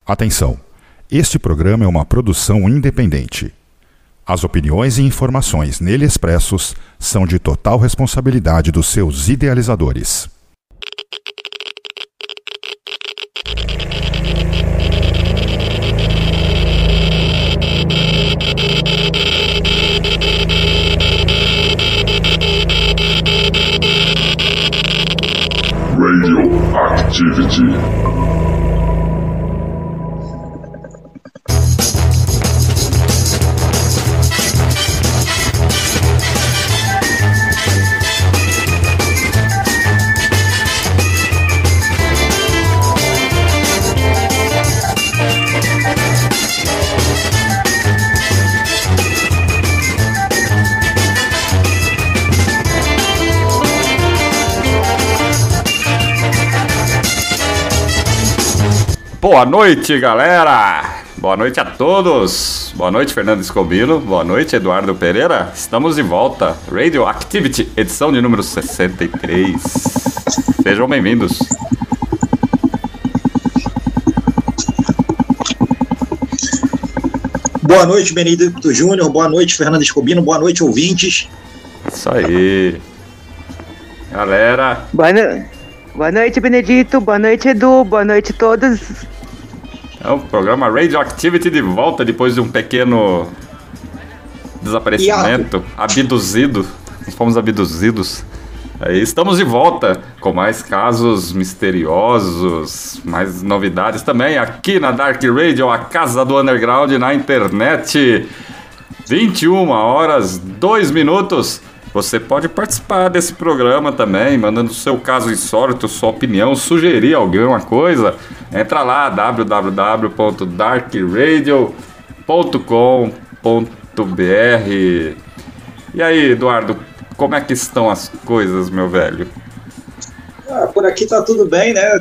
Atenção! Este programa é uma produção independente. As opiniões e informações nele expressos são de total responsabilidade dos seus idealizadores. Radioactivity. Boa noite, galera! Boa noite a todos! Boa noite, Fernando Scobino. Boa noite, Eduardo Pereira. Estamos de volta. Radioactivity, edição de número 63. Sejam bem-vindos. Boa noite, Benedito Júnior. Boa noite, Fernando Scobino. Boa noite, ouvintes. Isso aí. Galera. Boa noite, Benedito. Boa noite, Edu. Boa noite a todos. É o programa Radioactivity de volta depois de um pequeno desaparecimento. Abduzido. Fomos abduzidos. Aí estamos de volta com mais casos misteriosos, mais novidades também aqui na Dark Radio, a casa do underground na internet. 21h02. Você pode participar desse programa também, mandando o seu caso insólito, sua opinião, sugerir alguma coisa. Entra lá, www.darkradio.com.br. E aí, Eduardo, como é que estão as coisas, meu velho? Por aqui tá tudo bem, né?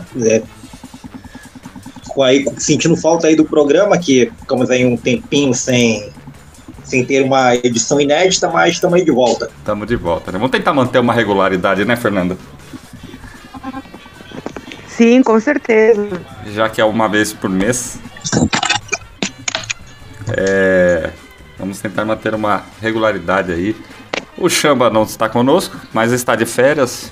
Sentindo falta aí do programa, que ficamos aí um tempinho sem ter uma edição inédita, mas estamos aí de volta. Estamos de volta, né? Vamos tentar manter uma regularidade, né, Fernanda? Sim, com certeza. Já que é uma vez por mês. Vamos tentar manter uma regularidade aí. O Chamba não está conosco, mas está de férias.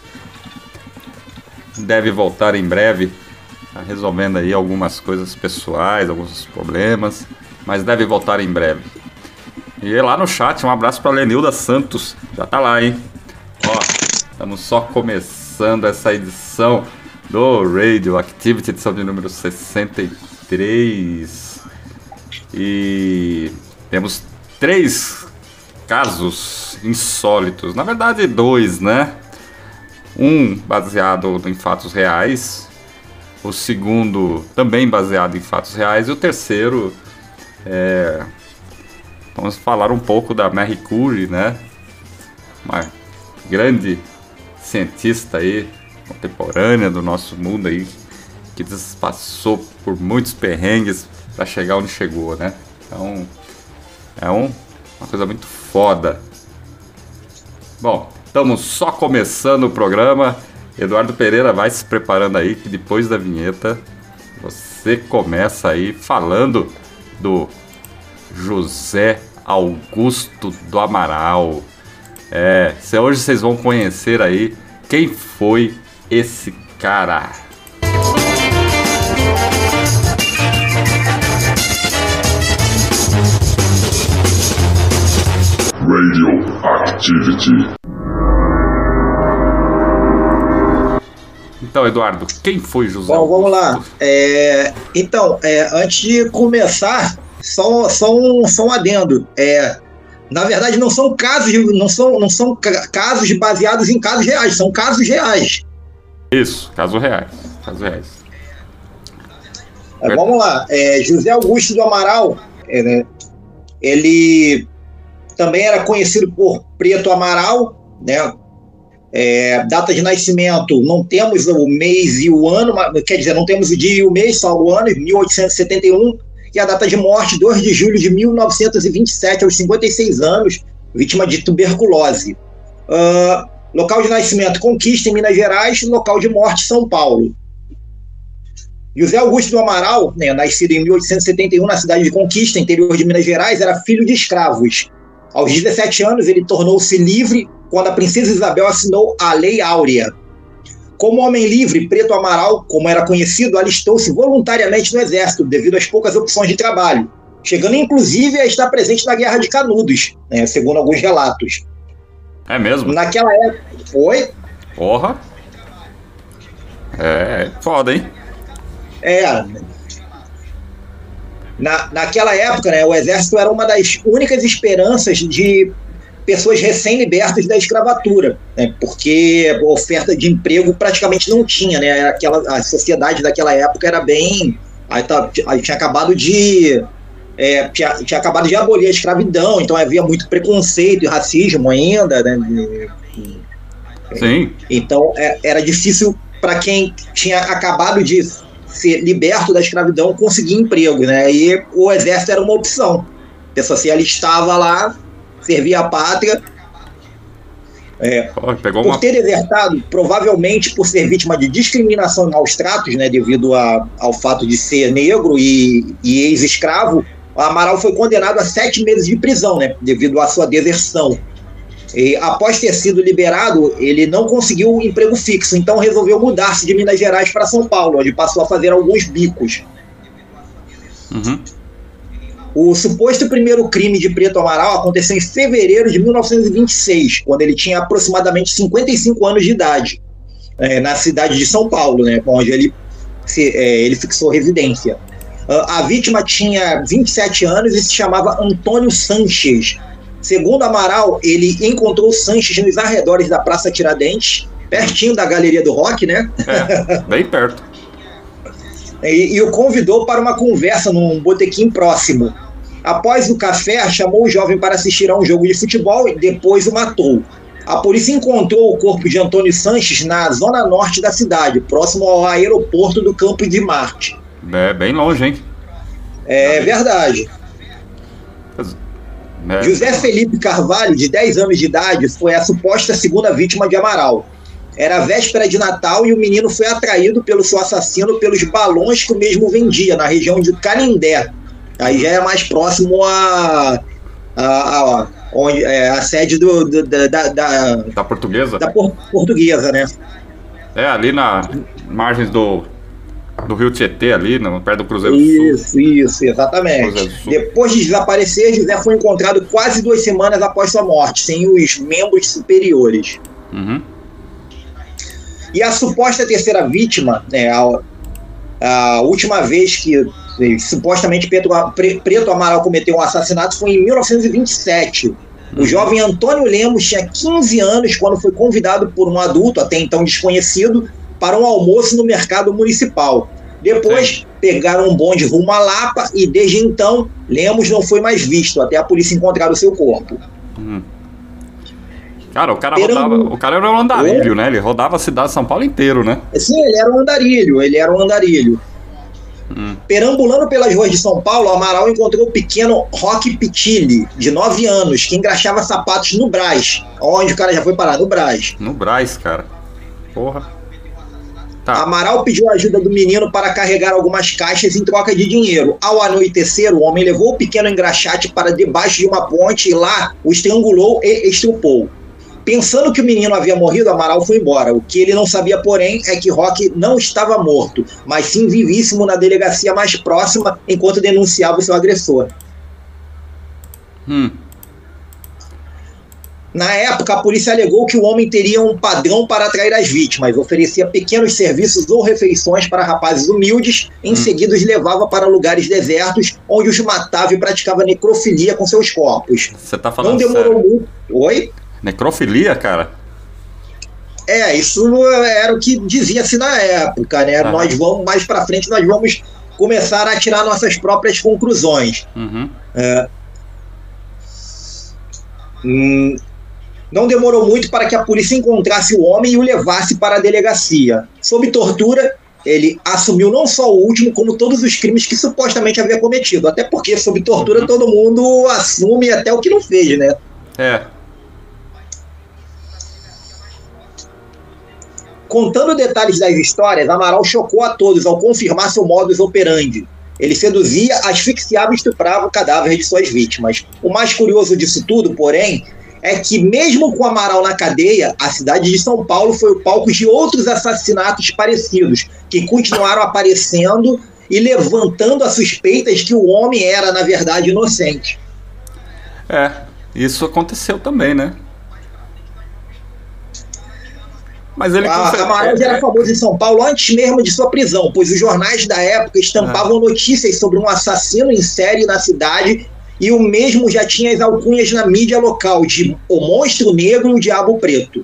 Deve voltar em breve, tá resolvendo aí algumas coisas pessoais, alguns problemas, mas deve voltar em breve. E lá no chat, um abraço para Lenilda Santos, já tá lá, hein? Ó, estamos só começando essa edição do Radioactivity, edição de número 63. E temos 3 casos insólitos, na verdade 2, né? Um baseado em fatos reais, o segundo também baseado em fatos reais, e o terceiro vamos falar um pouco da Marie Curie, né? Uma grande cientista aí, contemporânea do nosso mundo aí, que passou por muitos perrengues para chegar onde chegou, né? Então, é uma coisa muito foda. Bom, estamos só começando o programa. Eduardo Pereira vai se preparando aí, que depois da vinheta você começa aí falando do José Augusto do Amaral. Hoje vocês vão conhecer aí quem foi esse cara. Radioactivity. Então, Eduardo, quem foi José Bom, Augusto? vamos lá. Antes de começar, só um adendo. Na verdade, não são casos baseados em casos reais, são casos reais. Isso, casos reais. Vamos lá. José Augusto do Amaral, ele também era conhecido por Preto Amaral, né? Data de nascimento, não temos o mês e o ano, quer dizer, não temos o dia e o mês, só o ano, 1871. E a data de morte, 2 de julho de 1927, aos 56 anos, vítima de tuberculose. Local de nascimento, Conquista, em Minas Gerais. Local de morte, São Paulo. José Augusto do Amaral, né, nascido em 1871 na cidade de Conquista, interior de Minas Gerais, era filho de escravos. Aos 17 anos, ele tornou-se livre quando a princesa Isabel assinou a Lei Áurea. Como homem livre, Preto Amaral, como era conhecido, alistou-se voluntariamente no exército, devido às poucas opções de trabalho, chegando inclusive a estar presente na Guerra de Canudos, né, segundo alguns relatos. É mesmo? Naquela época... Oi? Porra! É foda, hein? Naquela época, né, o exército era uma das únicas esperanças de pessoas recém-libertas da escravatura, né, porque a oferta de emprego praticamente não tinha, né, a sociedade daquela época era bem... Aí tinha acabado de abolir a escravidão, então havia muito preconceito e racismo ainda, né? Sim. Então era difícil para quem tinha acabado de ser liberto da escravidão conseguir emprego, né? E o exército era uma opção. A pessoa se alistava lá, servia a pátria. Por ter desertado, provavelmente por ser vítima de discriminação e maus tratos, né, devido ao fato de ser negro e ex-escravo, o Amaral foi condenado a 7 meses de prisão, né, devido à sua deserção. E, após ter sido liberado, ele não conseguiu um emprego fixo, então resolveu mudar-se de Minas Gerais para São Paulo, onde passou a fazer alguns bicos. Uhum. O suposto primeiro crime de Preto Amaral aconteceu em fevereiro de 1926, quando ele tinha aproximadamente 55 anos de idade, na cidade de São Paulo, né, onde ele fixou residência. A vítima tinha 27 anos e se chamava Antônio Sanches. Segundo Amaral, ele encontrou Sanches nos arredores da Praça Tiradentes, pertinho da Galeria do Rock, né? Bem perto. E o convidou para uma conversa num botequim próximo. Após o café, chamou o jovem para assistir a um jogo de futebol e depois o matou. A polícia encontrou o corpo de Antônio Sanches na zona norte da cidade, próximo ao aeroporto do Campos de Marte. Bem longe, hein? É verdade. José Felipe Carvalho, de 10 anos de idade, foi a suposta segunda vítima de Amaral. Era véspera de Natal e o menino foi atraído pelo seu assassino pelos balões que o mesmo vendia, na região de Canindé. Aí já é mais próximo a sede da Portuguesa? Da Portuguesa, né? Ali na margens do Rio Tietê, ali, perto do Cruzeiro do Sul. Isso, exatamente. Depois de desaparecer, José foi encontrado quase 2 semanas após sua morte, sem os membros superiores. Uhum. E a suposta terceira vítima, né, a última vez que supostamente Preto Amaral cometeu um assassinato foi em 1927. O jovem Antônio Lemos tinha 15 anos quando foi convidado por um adulto, até então desconhecido, para um almoço no mercado municipal. Depois pegaram um bonde rumo a Lapa e desde então Lemos não foi mais visto, até a polícia encontrar o seu corpo. Cara, o cara era um andarilho, né? Ele rodava a cidade de São Paulo inteiro, né? Sim, ele era um andarilho. Perambulando pelas ruas de São Paulo, Amaral encontrou o pequeno Roque Pitilli, de 9 anos, que engraxava sapatos no Brás. Onde o cara já foi parar? No Brás. No Brás, cara. Porra. Tá. Amaral pediu a ajuda do menino para carregar algumas caixas em troca de dinheiro. Ao anoitecer, o homem levou o pequeno engraxate para debaixo de uma ponte e lá o estrangulou e estrupou. Pensando que o menino havia morrido, Amaral foi embora. O que ele não sabia, porém, é que Roque não estava morto, mas sim vivíssimo na delegacia mais próxima enquanto denunciava o seu agressor. Na época, a polícia alegou que o homem teria um padrão para atrair as vítimas, oferecia pequenos serviços ou refeições para rapazes humildes, em seguida os levava para lugares desertos, onde os matava e praticava necrofilia com seus corpos. Você tá falando Não demorou sério? muito. Oi? Necrofilia, cara? Isso era o que dizia-se na época, né? Nós vamos, mais pra frente, nós vamos começar a tirar nossas próprias conclusões. Não demorou muito para que a polícia encontrasse o homem e o levasse para a delegacia. Sob tortura, ele assumiu não só o último, como todos os crimes que supostamente havia cometido. Até porque, sob tortura, todo mundo assume até o que não fez, né? Contando detalhes das histórias, Amaral chocou a todos ao confirmar seu modus operandi. Ele seduzia, asfixiava e estuprava o cadáver de suas vítimas. O mais curioso disso tudo, porém, é que mesmo com Amaral na cadeia, a cidade de São Paulo foi o palco de outros assassinatos parecidos, que continuaram aparecendo e levantando as suspeitas que o homem era, na verdade, inocente. Isso aconteceu também, né? Mas ele Amaral já era famoso em São Paulo antes mesmo de sua prisão, pois os jornais da época estampavam notícias sobre um assassino em série na cidade, e o mesmo já tinha as alcunhas na mídia local de O Monstro Negro e o Diabo Preto.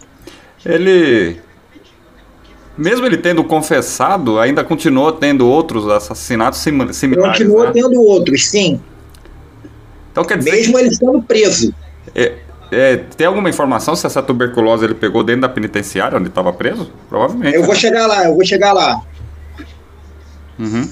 Mesmo ele tendo confessado, ainda continuou tendo outros assassinatos similares. Continuou tendo outros, sim. Então quer dizer... Mesmo ele estando preso. Tem alguma informação se essa tuberculose ele pegou dentro da penitenciária onde estava preso? Provavelmente. Eu vou chegar lá. Uhum.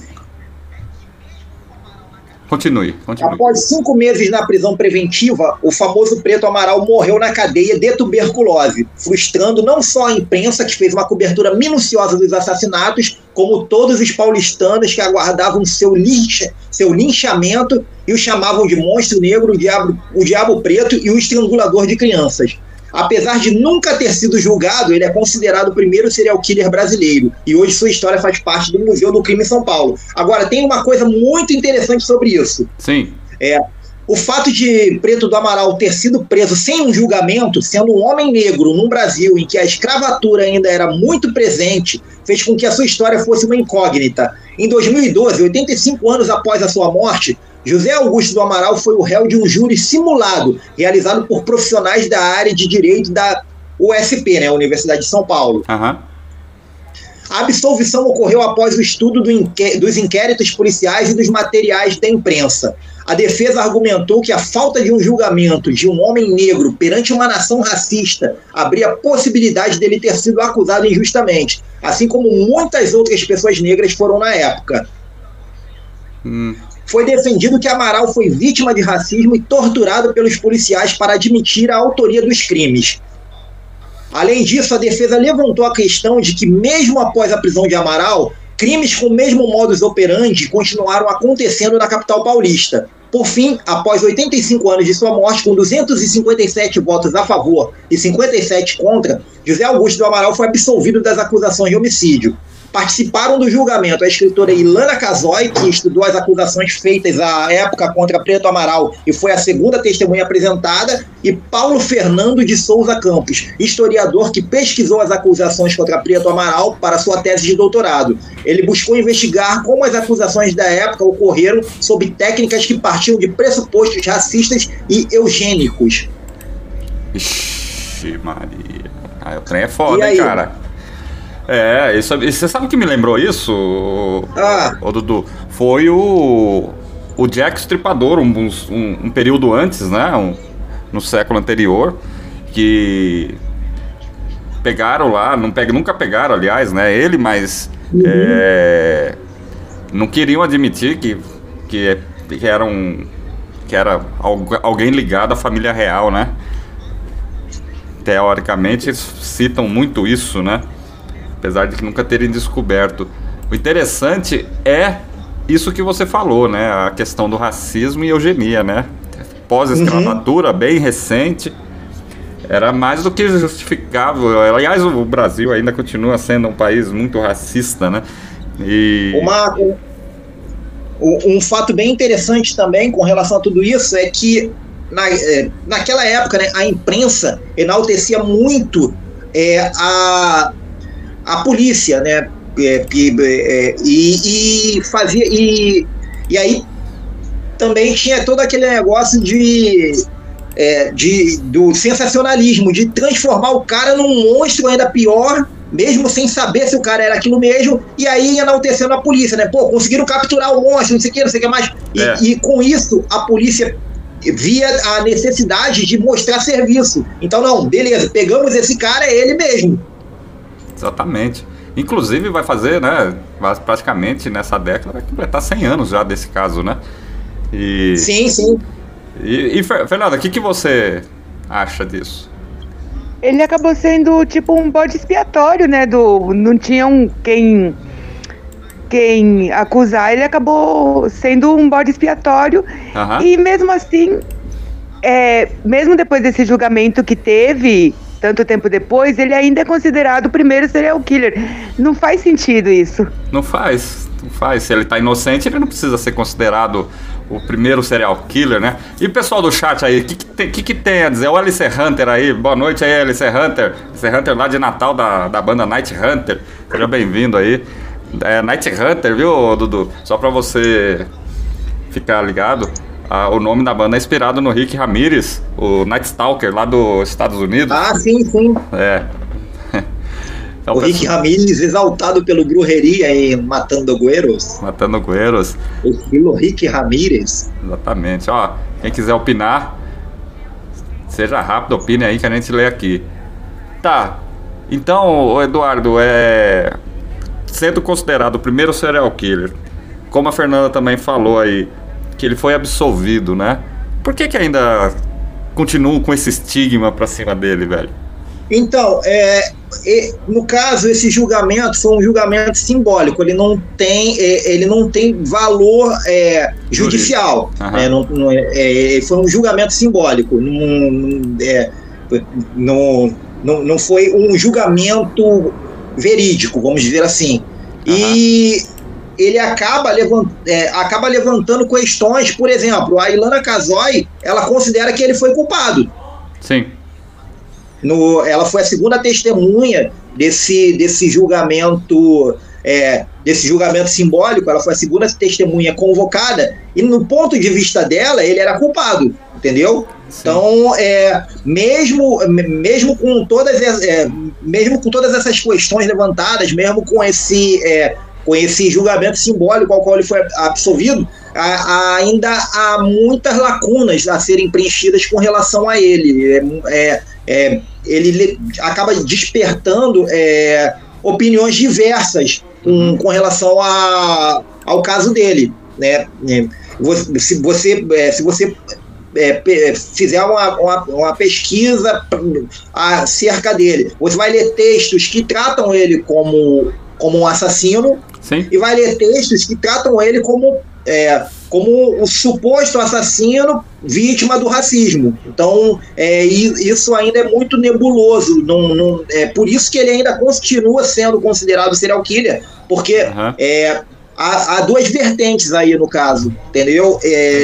Continue. Após 5 meses na prisão preventiva, o famoso Preto Amaral morreu na cadeia de tuberculose, frustrando não só a imprensa, que fez uma cobertura minuciosa dos assassinatos, como todos os paulistanos que aguardavam seu linchamento e o chamavam de Monstro Negro, o Diabo Preto e o Estrangulador de Crianças. Apesar de nunca ter sido julgado, ele é considerado o primeiro serial killer brasileiro, e hoje sua história faz parte do Museu do Crime em São Paulo. Agora, tem uma coisa muito interessante sobre isso. Sim. O fato de Preto do Amaral ter sido preso sem um julgamento, sendo um homem negro num Brasil em que a escravatura ainda era muito presente, fez com que a sua história fosse uma incógnita. Em 2012, 85 anos após a sua morte, José Augusto do Amaral foi o réu de um júri simulado, realizado por profissionais da área de direito da USP, né, Universidade de São Paulo. Uhum. A absolvição ocorreu após o estudo dos inquéritos policiais e dos materiais da imprensa. A defesa argumentou que a falta de um julgamento de um homem negro perante uma nação racista abria a possibilidade dele ter sido acusado injustamente, assim como muitas outras pessoas negras foram na época. Foi defendido que Amaral foi vítima de racismo e torturado pelos policiais para admitir a autoria dos crimes. Além disso, a defesa levantou a questão de que, mesmo após a prisão de Amaral, crimes com o mesmo modus operandi continuaram acontecendo na capital paulista. Por fim, após 85 anos de sua morte, com 257 votos a favor e 57 contra, José Augusto do Amaral foi absolvido das acusações de homicídio. Participaram do julgamento a escritora Ilana Casoy, que estudou as acusações feitas à época contra Preto Amaral e foi a segunda testemunha apresentada, e Paulo Fernando de Souza Campos, historiador que pesquisou as acusações contra Preto Amaral para sua tese de doutorado. Ele buscou investigar como as acusações da época ocorreram sob técnicas que partiam de pressupostos racistas e eugênicos. Ixi, Maria. O trem é foda, hein, cara? Você sabe o que me lembrou isso, ô Dudu? Foi o Jack Stripador, um período antes, né? No século anterior, que pegaram lá, nunca pegaram, aliás, né? Ele, mas não queriam admitir que era alguém ligado à família real, né? Teoricamente, eles citam muito isso, né? Apesar de nunca terem descoberto. O interessante é isso que você falou, né? A questão do racismo e eugenia, né? Pós-escravatura, bem recente, era mais do que justificável. Aliás, o Brasil ainda continua sendo um país muito racista, né? Um fato bem interessante também com relação a tudo isso é que naquela época, né, a imprensa enaltecia muito a polícia, né? E aí também tinha todo aquele negócio do sensacionalismo, de transformar o cara num monstro ainda pior, mesmo sem saber se o cara era aquilo mesmo, e aí enaltecendo a polícia, né? Pô, conseguiram capturar o monstro, não sei o que mais. E com isso, a polícia via a necessidade de mostrar serviço. Então, não, beleza, pegamos esse cara, é ele mesmo. Exatamente. Inclusive vai fazer, né, praticamente nessa década, vai completar 100 anos já desse caso, né? Sim. E Fernanda, o que você acha disso? ele acabou sendo tipo um bode expiatório, né? Não tinha quem acusar, ele acabou sendo um bode expiatório. E mesmo assim, mesmo depois desse julgamento que teve, tanto tempo depois, ele ainda é considerado o primeiro serial killer. Não faz sentido isso. Não faz. Se ele tá inocente, ele não precisa ser considerado o primeiro serial killer, né? E o pessoal do chat aí, o que tem a dizer? O Alice Hunter aí, boa noite aí, Alice Hunter. Alice Hunter lá de Natal da banda Night Hunter. Seja bem-vindo aí. Night Hunter, viu, Dudu? Só pra você ficar ligado, o nome da banda é inspirado no Rick Ramirez, o Night Stalker lá dos Estados Unidos. Ah, sim. Então, o Rick Ramirez exaltado pelo Brujeria em Matando Güeros. O estilo Rick Ramirez. Exatamente. Ó, quem quiser opinar, seja rápido, opine aí que a gente lê aqui. Tá. Então, Eduardo, sendo considerado o primeiro serial killer, como a Fernanda também falou aí, que ele foi absolvido, né? Por que ainda continuam com esse estigma pra cima dele, velho? Então, no caso, esse julgamento foi um julgamento simbólico, ele não tem valor judicial, foi um julgamento simbólico, não foi um julgamento verídico, vamos dizer assim. E ele acaba levantando questões, por exemplo, a Ilana Casoy, ela considera que ele foi culpado. Sim. Ela foi a segunda testemunha desse julgamento simbólico, ela foi a segunda testemunha convocada, e no ponto de vista dela, ele era culpado, entendeu? Sim. Então, mesmo com todas essas questões levantadas, mesmo com esse julgamento simbólico ao qual ele foi absolvido, ainda há muitas lacunas a serem preenchidas com relação a ele. Ele acaba despertando opiniões diversas com relação ao caso dele, né? Se você fizer uma pesquisa acerca dele, você vai ler textos que tratam ele como um assassino. Sim. E vai ler textos que tratam ele como o suposto assassino vítima do racismo. Então, isso ainda é muito nebuloso. Por isso que ele ainda continua sendo considerado serial killer, porque há duas vertentes aí no caso, entendeu?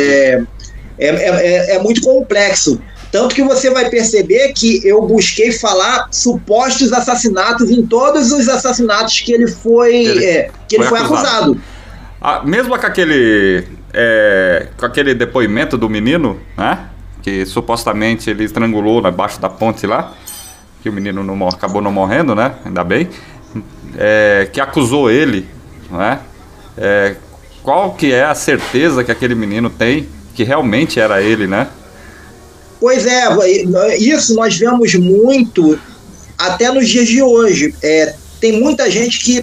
É muito complexo. Tanto que você vai perceber que eu busquei falar supostos assassinatos em todos os assassinatos que ele foi acusado. Mesmo com aquele depoimento do menino, né? Que supostamente ele estrangulou abaixo da ponte lá, que o menino acabou não morrendo, né? Ainda bem. Que acusou ele, né? Qual que é a certeza que aquele menino tem que realmente era ele, né? Pois isso nós vemos muito até nos dias de hoje. Tem muita gente que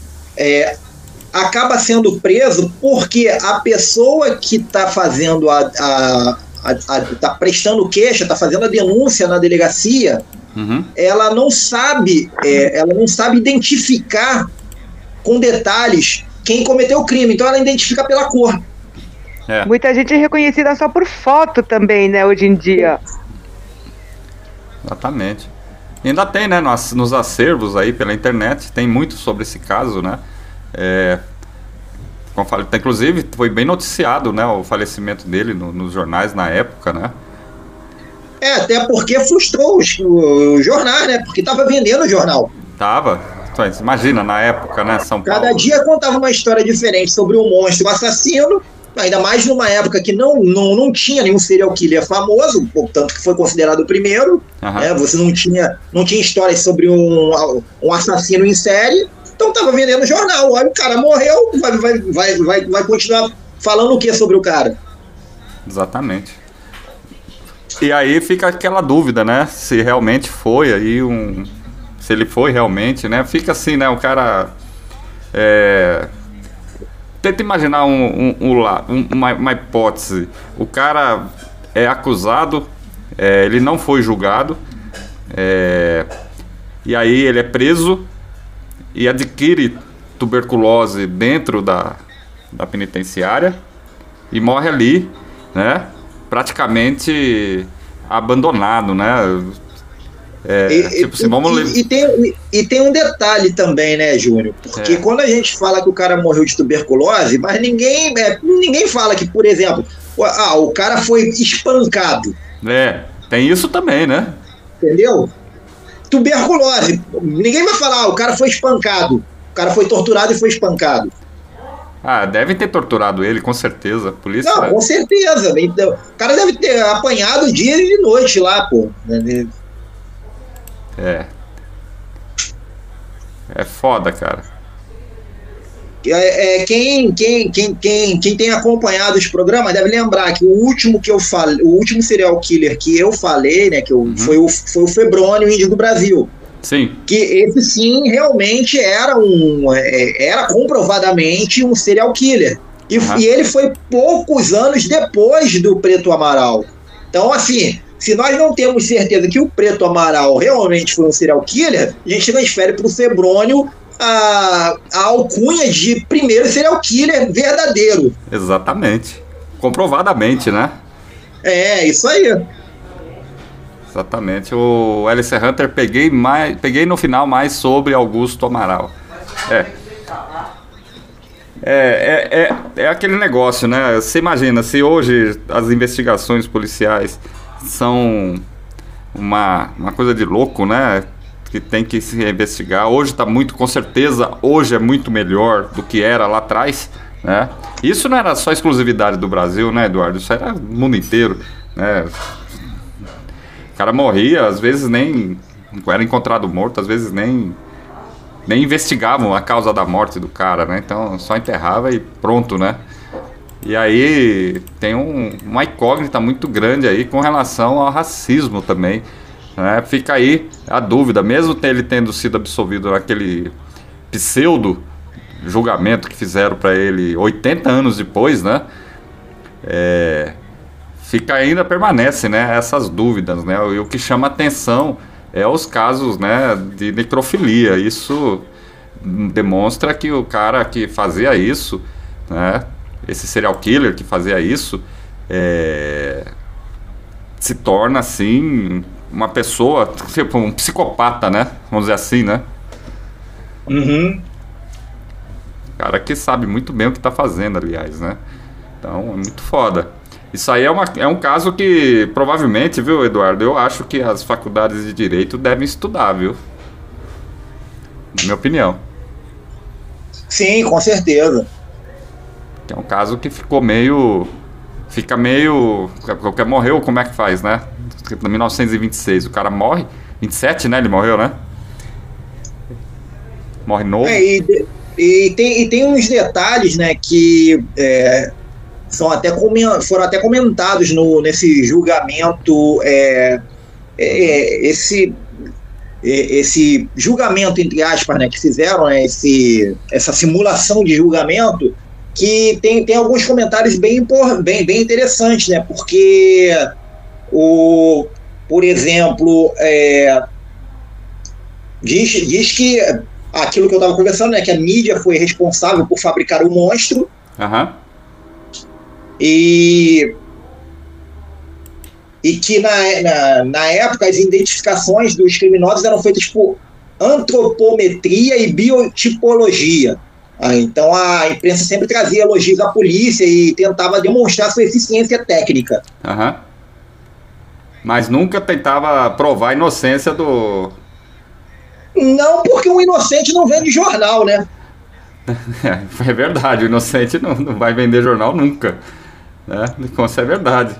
acaba sendo preso porque a pessoa que está fazendo está prestando queixa, está fazendo a denúncia na delegacia, ela não sabe identificar com detalhes quem cometeu o crime, então ela identifica pela cor. Muita gente é reconhecida só por foto também, né, hoje em dia. Exatamente. E ainda tem, né, nos acervos aí pela internet, tem muito sobre esse caso, né? Como eu falei, inclusive foi bem noticiado, né, o falecimento dele nos jornais na época, né? Até porque frustrou os jornais, né? Porque tava vendendo o jornal. Tava. Então, imagina, na época, né, São Paulo. Cada dia contava uma história diferente sobre um monstro assassino. Ainda mais numa época que não tinha nenhum serial killer famoso, portanto que foi considerado o primeiro. Você não tinha histórias sobre um assassino em série, então tava vendendo jornal. Olha, o cara morreu, vai continuar falando o que sobre o cara? Exatamente. E aí fica aquela dúvida, né? Se realmente foi aí se ele foi realmente, né? Fica assim, né? O cara tenta imaginar uma hipótese. O cara é acusado, ele não foi julgado, E aí ele é preso e adquire tuberculose dentro da penitenciária e morre ali, né? Praticamente abandonado, né? E tem um detalhe também, né, Júnior? Porque quando a gente fala que o cara morreu de tuberculose, mas ninguém fala que, por exemplo, o cara foi espancado. Tem isso também, né? Entendeu? Tuberculose. Ninguém vai falar, o cara foi espancado. O cara foi torturado e foi espancado. Devem ter torturado ele, com certeza. A polícia... Não, com certeza. O cara deve ter apanhado dia e noite lá, pô. É foda, cara. Quem tem acompanhado os programas deve lembrar que o último que eu falei, o último serial killer que eu falei, né, foi o Febrônio, o índio do Brasil. Sim. Que esse sim realmente era comprovadamente um serial killer. E ele foi poucos anos depois do Preto Amaral. Então, assim, se nós não temos certeza que o Preto Amaral realmente foi um serial killer, a gente transfere para o Febrônio a alcunha de primeiro serial killer verdadeiro. Exatamente. Comprovadamente, né? Isso aí. Exatamente. O Alice Hunter peguei no final mais sobre Augusto Amaral. É aquele negócio, né? Você imagina, se hoje as investigações policiais são uma coisa de louco, né? Que tem que se investigar. Hoje está muito, com certeza, hoje é muito melhor do que era lá atrás, né? Isso não era só exclusividade do Brasil, né, Eduardo? Isso era no mundo inteiro, né? O cara morria, às vezes nem era encontrado morto, às vezes nem investigavam a causa da morte do cara, né? Então só enterrava e pronto, né? E aí tem uma incógnita muito grande aí com relação ao racismo também, né? Fica aí a dúvida, mesmo ele tendo sido absolvido naquele pseudo julgamento que fizeram para ele 80 anos depois, né? Permanece, né, essas dúvidas, né? E o que chama atenção é os casos, né, de necrofilia. Isso demonstra que o cara que fazia isso, né, esse serial killer que fazia isso, se torna, assim, uma pessoa, tipo, um psicopata, né? Vamos dizer assim, né? Cara que sabe muito bem o que tá fazendo, aliás, né? Então, é muito foda. Isso aí é um caso que, provavelmente, viu, Eduardo? Eu acho que as faculdades de Direito devem estudar, viu? Na minha opinião. Sim, com certeza. É um caso que fica meio... Porque morreu, como é que faz, né? Em 1926, o cara morre. 27, né? Ele morreu, né? Morre novo. E tem uns detalhes, né, que foram até comentados nesse julgamento, esse julgamento, entre aspas, né, que fizeram, né, essa simulação de julgamento, que tem alguns comentários bem interessantes, né, porque por exemplo, diz que aquilo que eu estava conversando, né, que a mídia foi responsável por fabricar o monstro. E que na época as identificações dos criminosos eram feitas por antropometria e biotipologia. Então a imprensa sempre trazia elogios à polícia e tentava demonstrar sua eficiência técnica. Mas nunca tentava provar a inocência do... Não, porque um inocente não vende jornal, né? É verdade, o inocente não vai vender jornal nunca, né? Isso é verdade.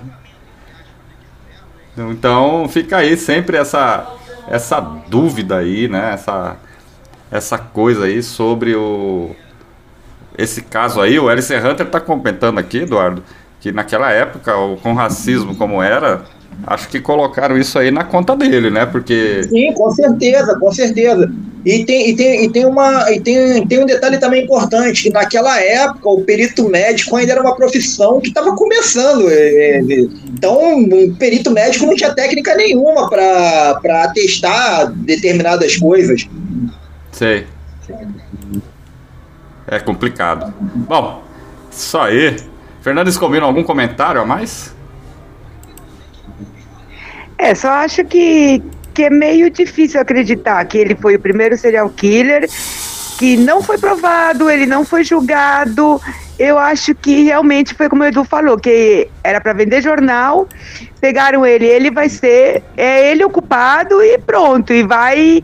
Então fica aí sempre essa dúvida aí, né? Essa coisa aí sobre esse caso aí. O Alice Hunter está comentando aqui, Eduardo, que naquela época, com racismo como era, acho que colocaram isso aí na conta dele, né? Porque... Sim, com certeza, com certeza. tem um detalhe também importante, que naquela época o perito médico ainda era uma profissão que estava começando. Então, o perito médico não tinha técnica nenhuma para atestar determinadas coisas. Sei. É complicado. Bom, isso aí. Fernando Escomino, algum comentário a mais? Só acho que é meio difícil acreditar que ele foi o primeiro serial killer, que não foi provado, ele não foi julgado. Eu acho que realmente foi como o Edu falou, que era para vender jornal, pegaram ele vai ser, ele o culpado e pronto, e vai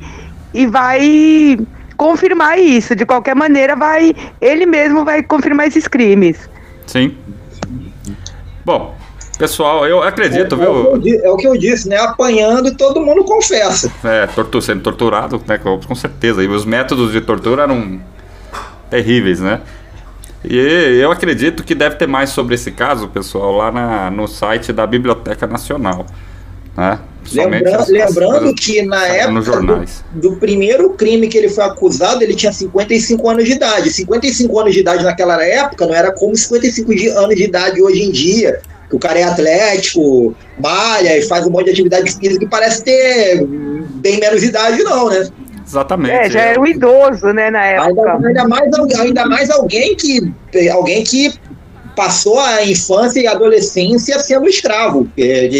confirmar isso, de qualquer maneira ele mesmo vai confirmar esses crimes. Sim. Bom, pessoal, eu acredito, viu? É o que eu disse, né? Apanhando, todo mundo confessa. Sendo torturado, né? Com certeza. E os métodos de tortura eram terríveis, né? E eu acredito que deve ter mais sobre esse caso, pessoal, lá no site da Biblioteca Nacional, né? Lembrando que na época do primeiro crime que ele foi acusado, ele tinha 55 anos de idade. 55 anos de idade naquela época não era como 55 anos de idade hoje em dia. Que o cara é atlético, malha e faz um monte de atividade física que parece ter bem menos idade, não, né? Exatamente. Já era um idoso, né, na época. Ainda mais alguém que passou a infância e a adolescência sendo escravo.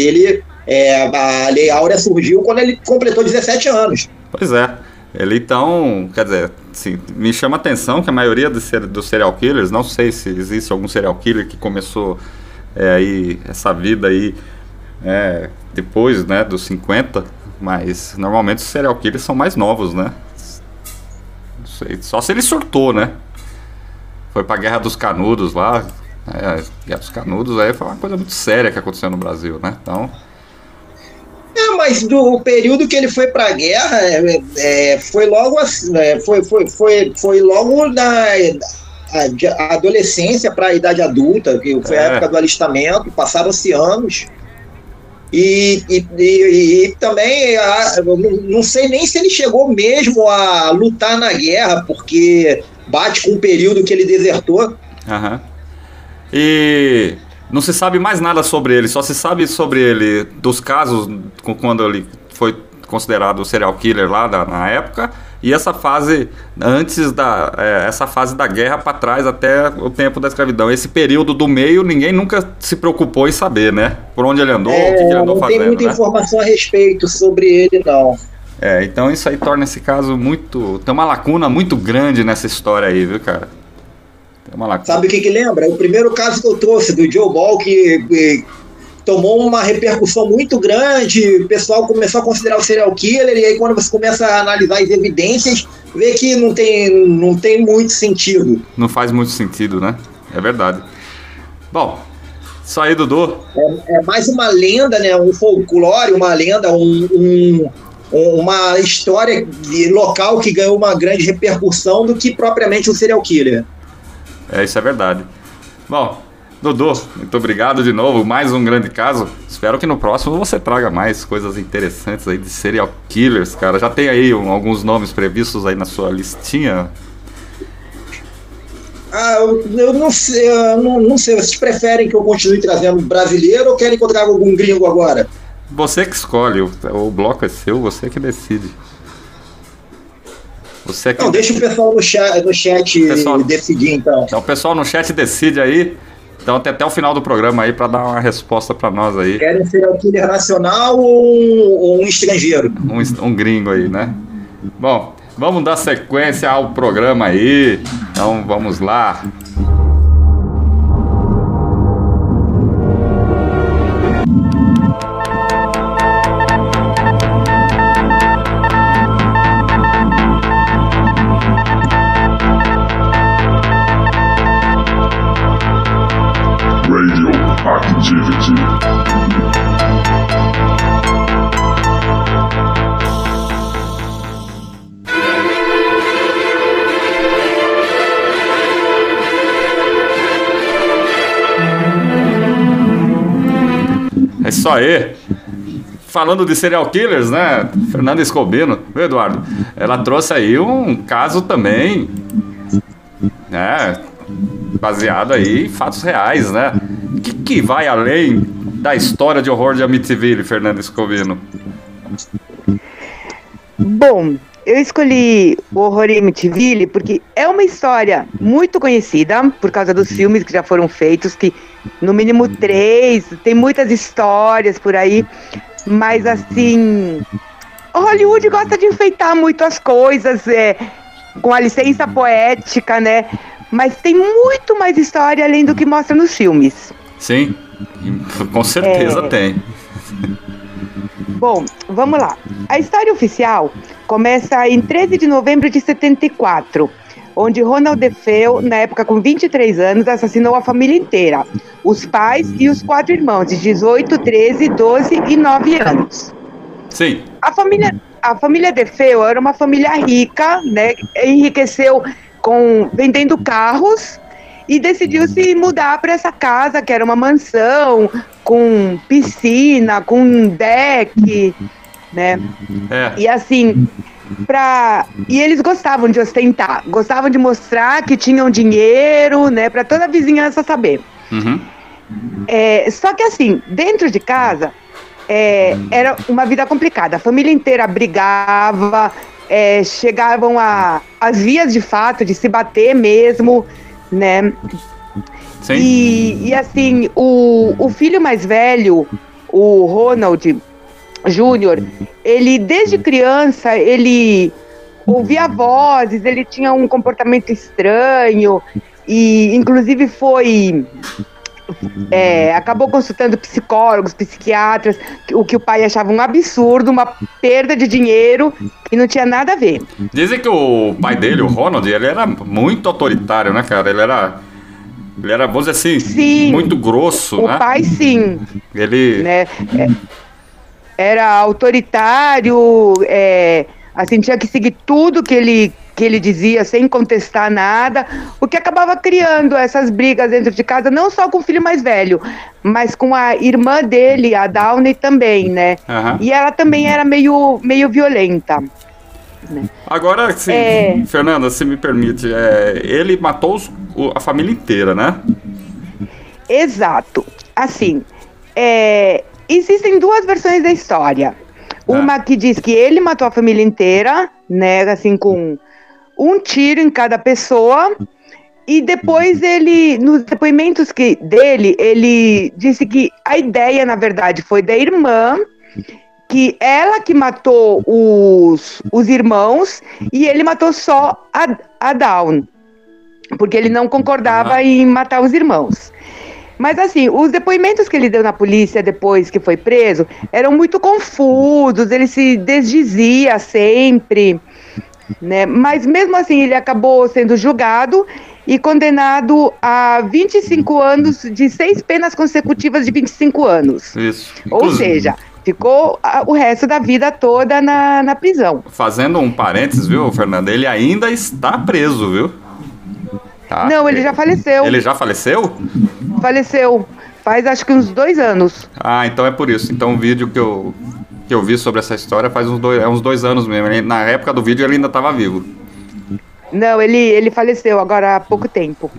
A Lei Áurea surgiu quando ele completou 17 anos. Pois é. Ele então, quer dizer, assim, me chama a atenção que a maioria dos serial killers, não sei se existe algum serial killer que começou aí essa vida aí depois, né, dos 50, mas normalmente os serial killers são mais novos, né? Não sei, só se ele surtou, né? Foi pra Guerra dos Canudos lá, Guerra dos Canudos aí foi uma coisa muito séria que aconteceu no Brasil, né? Então... mas do período que ele foi pra guerra, foi logo assim, foi logo na adolescência para a idade adulta, que foi a época do alistamento, passaram-se anos. E também, não sei nem se ele chegou mesmo a lutar na guerra, porque bate com o período que ele desertou. Uhum. E não se sabe mais nada sobre ele, só se sabe sobre ele dos casos quando ele foi considerado serial killer lá na época, e essa fase antes essa fase da guerra para trás até o tempo da escravidão. Esse período do meio ninguém nunca se preocupou em saber, né? Por onde ele andou, o que ele andou fazendo. Não tem muita informação a respeito sobre ele, não. Então isso aí torna esse caso tem uma lacuna muito grande nessa história aí, viu, cara? Tem uma lacuna. Sabe o que lembra? O primeiro caso que eu trouxe do Joe Ball, que tomou uma repercussão muito grande, o pessoal começou a considerar o serial killer, e aí quando você começa a analisar as evidências, vê que não tem muito sentido. Não faz muito sentido, né? É verdade. Bom, isso aí, Dudu. É mais uma lenda, né? Um folclore, uma lenda, uma história local que ganhou uma grande repercussão do que propriamente um serial killer. Isso é verdade. Bom, Dudu, muito obrigado de novo, mais um grande caso. Espero que no próximo você traga mais coisas interessantes aí de serial killers, cara. Já tem aí alguns nomes previstos aí na sua listinha? Eu não sei, vocês preferem que eu continue trazendo brasileiro ou querem que eu traga algum gringo agora? Você que escolhe, o bloco é seu, você que decide. Deixa o pessoal no chat decidir, então. Então o pessoal no chat decide aí. Então tem até o final do programa aí para dar uma resposta para nós aí. Querem ser um killer nacional ou um estrangeiro? Um gringo aí, né? Bom, vamos dar sequência ao programa aí. Então vamos lá. É isso aí. falando de serial killers, né? Fernanda Scovino, viu, Eduardo? Ela trouxe aí um caso também, né? Baseado aí em fatos reais, né? Que vai além da história de horror de Amityville, Fernanda Scovino? Bom, eu escolhi o Horror em Amityville porque é uma história muito conhecida por causa dos filmes que já foram feitos, que no mínimo 3, tem muitas histórias por aí, mas assim, Hollywood gosta de enfeitar muito as coisas, com a licença poética, né? Mas tem muito mais história além do que mostra nos filmes. Sim, com certeza tem. Bom, vamos lá. A história oficial começa em 13 de novembro de 74, onde Ronald DeFeo, na época com 23 anos, assassinou a família inteira, os pais e os 4 irmãos, de 18, 13, 12 e 9 anos. Sim. A família DeFeo era uma família rica, né? Enriqueceu vendendo carros e decidiu se mudar para essa casa, que era uma mansão, com piscina, com deck, né? E assim, e eles gostavam de ostentar, gostavam de mostrar que tinham dinheiro, né? Para toda a vizinhança saber. Uhum. Só que assim, dentro de casa, era uma vida complicada. A família inteira brigava, chegavam às vias de fato de se bater mesmo, né? Sim. E assim, o filho mais velho, o Ronald Jr., ele desde criança, ele ouvia vozes, ele tinha um comportamento estranho e inclusive acabou consultando psicólogos, psiquiatras, o que o pai achava um absurdo, uma perda de dinheiro e não tinha nada a ver. Dizem que o pai dele, o Ronald, ele era muito autoritário, né, cara? Ele era, vamos dizer assim, sim, muito grosso, né? O pai, sim. Ele... Né, era autoritário, assim, tinha que seguir tudo que ele dizia sem contestar nada, o que acabava criando essas brigas dentro de casa, não só com o filho mais velho, mas com a irmã dele, a Downey, também, né? Uhum. E ela também era meio violenta. Né? Agora, sim, Fernanda, se me permite, ele matou a família inteira, né? Exato. Assim, existem 2 versões da história. Uma que diz que ele matou a família inteira, né, assim, com um tiro em cada pessoa, e depois nos depoimentos dele, ele disse que a ideia, na verdade, foi da irmã, que ela que matou os irmãos, e ele matou só a Dawn, porque ele não concordava em matar os irmãos. Mas assim, os depoimentos que ele deu na polícia depois que foi preso eram muito confusos, ele se desdizia sempre, né? Mas mesmo assim ele acabou sendo julgado e condenado a 25 anos de 6 penas consecutivas de 25 anos. Isso. Ou seja, ficou o resto da vida toda na prisão. Fazendo um parênteses, viu, Fernanda? Ele ainda está preso, viu? Tá. Não, ele já faleceu. Ele já faleceu? Faleceu. Faz acho que uns 2 anos. Ah, então é por isso. Então o vídeo que eu vi sobre essa história faz uns 2 anos mesmo. Na época do vídeo ele ainda estava vivo. Não, ele faleceu agora há pouco tempo.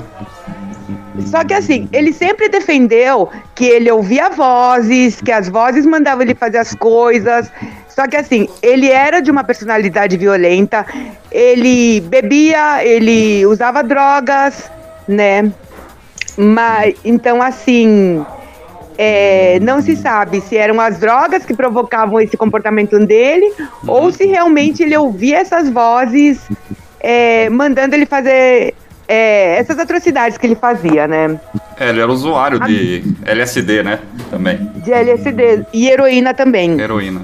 Uhum. Só que assim, ele sempre defendeu que ele ouvia vozes, que as vozes mandavam ele fazer as coisas. Só que assim, ele era de uma personalidade violenta, ele bebia, ele usava drogas, né? Mas, então assim, não se sabe se eram as drogas que provocavam esse comportamento dele, ou se realmente ele ouvia essas vozes mandando ele fazer essas atrocidades que ele fazia, né? Ele era usuário de LSD, né? Também. De LSD e heroína também. Heroína.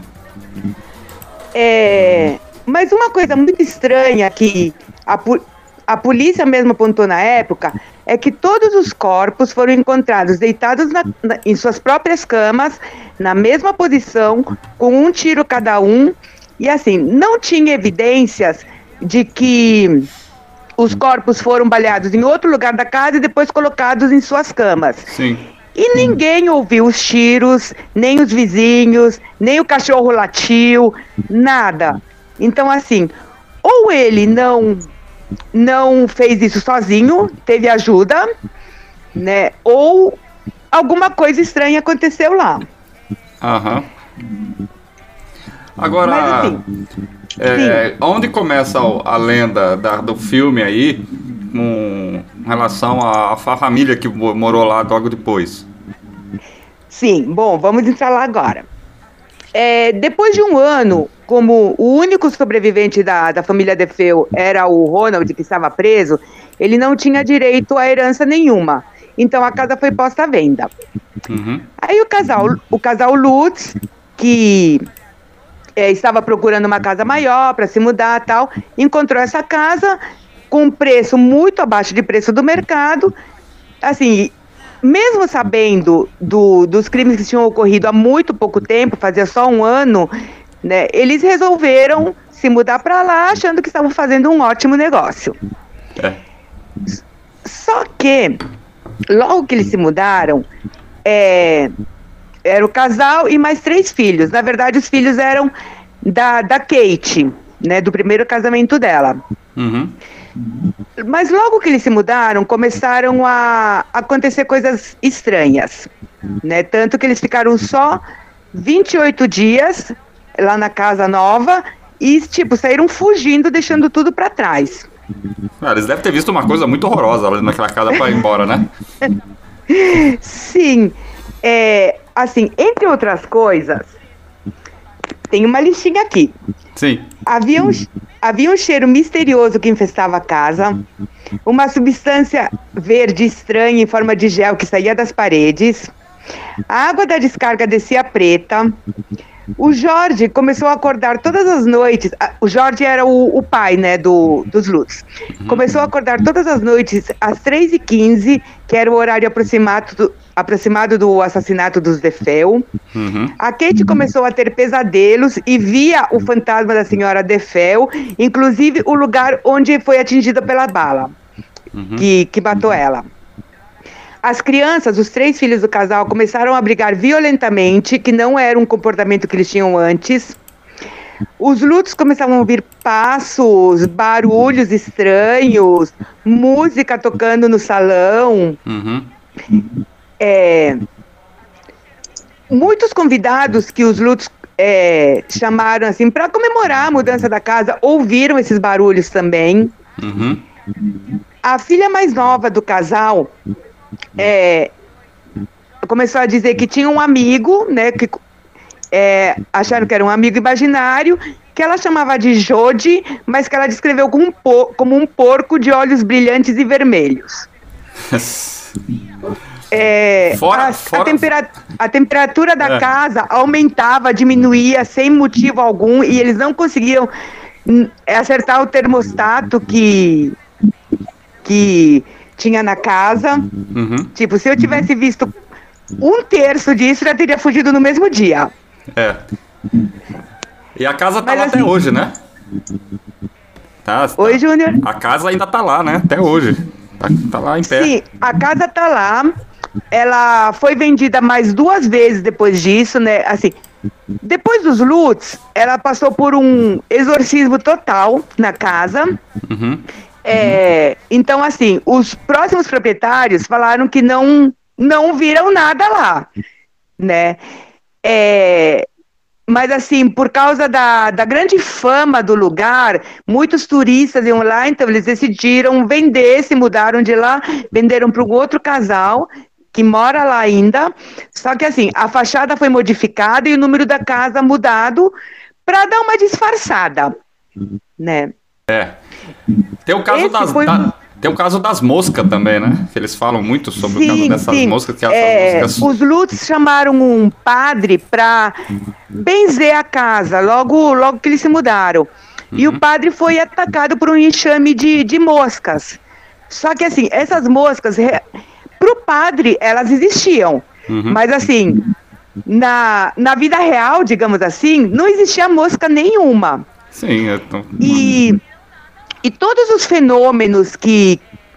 Mas uma coisa muito estranha que a polícia mesmo apontou na época é que todos os corpos foram encontrados deitados em suas próprias camas, na mesma posição, com um tiro cada um, e assim, não tinha evidências de que os corpos foram baleados em outro lugar da casa e depois colocados em suas camas. Sim. E ninguém ouviu os tiros, nem os vizinhos, nem o cachorro latiu, nada. Então, assim, ou ele não fez isso sozinho, teve ajuda, né? Ou alguma coisa estranha aconteceu lá. Aham. Agora, Mas, assim, onde começa a lenda do filme aí, com relação à família que morou lá logo depois? Sim, bom, vamos entrar lá agora. Depois de um ano, como o único sobrevivente da família DeFeo era o Ronald, que estava preso, ele não tinha direito a herança nenhuma. Então a casa foi posta à venda. Uhum. Aí o casal Lutz, que estava procurando uma casa maior para se mudar e tal, encontrou essa casa com um preço muito abaixo de preço do mercado. Assim, mesmo sabendo dos crimes que tinham ocorrido há muito pouco tempo, fazia só um ano, né, eles resolveram se mudar para lá, achando que estavam fazendo um ótimo negócio. Só que, logo que eles se mudaram, era o casal e mais 3 filhos. Na verdade, os filhos eram da Kate, né, do primeiro casamento dela. Uhum. Mas logo que eles se mudaram, começaram a acontecer coisas estranhas, né? Tanto que eles ficaram só 28 dias lá na casa nova e, tipo, saíram fugindo, deixando tudo pra trás. Eles devem ter visto uma coisa muito horrorosa ali naquela casa pra ir embora, né? Sim. Assim, entre outras coisas, tem uma listinha aqui. Sim. Havia um cheiro misterioso que infestava a casa, uma substância verde estranha em forma de gel que saía das paredes, a água da descarga descia preta. O Jorge começou a acordar todas as noites. O Jorge era o pai, né, dos Lutz. Começou a acordar todas as noites às 3h15, que era o horário aproximado do assassinato dos DeFeo. Uhum. A Kate começou a ter pesadelos e via o fantasma da senhora DeFeo, inclusive o lugar onde foi atingida pela bala, que matou ela. As crianças, os 3 filhos do casal, começaram a brigar violentamente, que não era um comportamento que eles tinham antes. Os Lutz começavam a ouvir passos, barulhos estranhos, música tocando no salão. Uhum. Muitos convidados que os Lutz chamaram assim para comemorar a mudança da casa ouviram esses barulhos também. Uhum. A filha mais nova do casal começou a dizer que tinha um amigo, né, que acharam que era um amigo imaginário, que ela chamava de Jody, mas que ela descreveu como um porco de olhos brilhantes e vermelhos. A temperatura da casa aumentava, diminuía sem motivo algum, e eles não conseguiam acertar o termostato que tinha na casa. Uhum. Tipo, se eu tivesse visto 1/3 disso, já teria fugido no mesmo dia. E a casa tá lá até hoje, né? Oi, Júnior. A casa ainda tá lá, né? Até hoje. Tá lá em pé. Sim, a casa tá lá. Ela foi vendida mais 2 vezes depois disso, né? Assim, depois dos Lutz, ela passou por um exorcismo total na casa. Uhum. Então, assim, os próximos proprietários falaram que não viram nada lá, né? Mas, assim, por causa da grande fama do lugar, muitos turistas iam lá, então eles decidiram vender, se mudaram de lá, venderam para um outro casal que mora lá ainda. Só que, assim, a fachada foi modificada e o número da casa mudado para dar uma disfarçada, né? Tem o caso tem o caso das moscas também, né? Que eles falam muito sobre o caso dessas moscas. Que essas moscas... Os Lutz chamaram um padre para benzer a casa, logo que eles se mudaram. E o padre foi atacado por um enxame de moscas. Só que, assim, essas moscas, pro padre, elas existiam. Mas, assim, na vida real, digamos assim, não existia mosca nenhuma. Sim, E todos os fenômenos que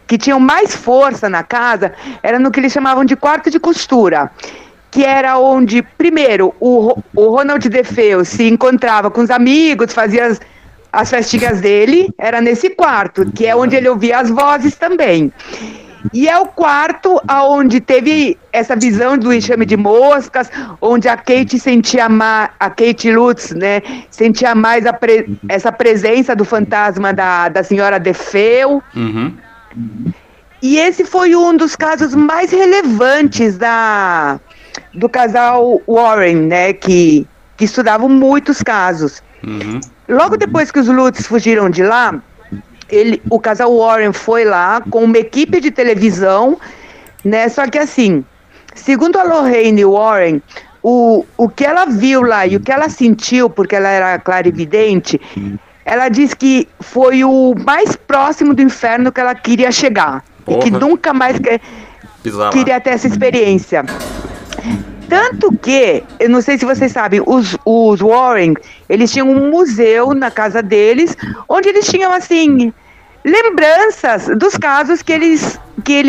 que tinham mais força na casa era no que eles chamavam de quarto de costura, que era onde, primeiro, o Ronald DeFeo se encontrava com os amigos, fazia as festinhas dele, era nesse quarto, que é onde ele ouvia as vozes também. E é o quarto onde teve essa visão do enxame de moscas, onde a Kate sentia mais, a Kate Lutz, né, sentia mais essa presença do fantasma da senhora DeFeo. Uhum. E esse foi um dos casos mais relevantes do casal Warren, né, que estudavam muitos casos. Uhum. Logo depois que os Lutz fugiram de lá, o casal Warren foi lá com uma equipe de televisão, né? Só que assim, segundo a Lorraine Warren, o que ela viu lá e o que ela sentiu, porque ela era clarividente, ela diz que foi o mais próximo do inferno que ela queria chegar. Porra. E que nunca mais queria ter essa experiência. Tanto que, eu não sei se vocês sabem, os Warren, eles tinham um museu na casa deles, onde eles tinham, assim, lembranças dos casos que eles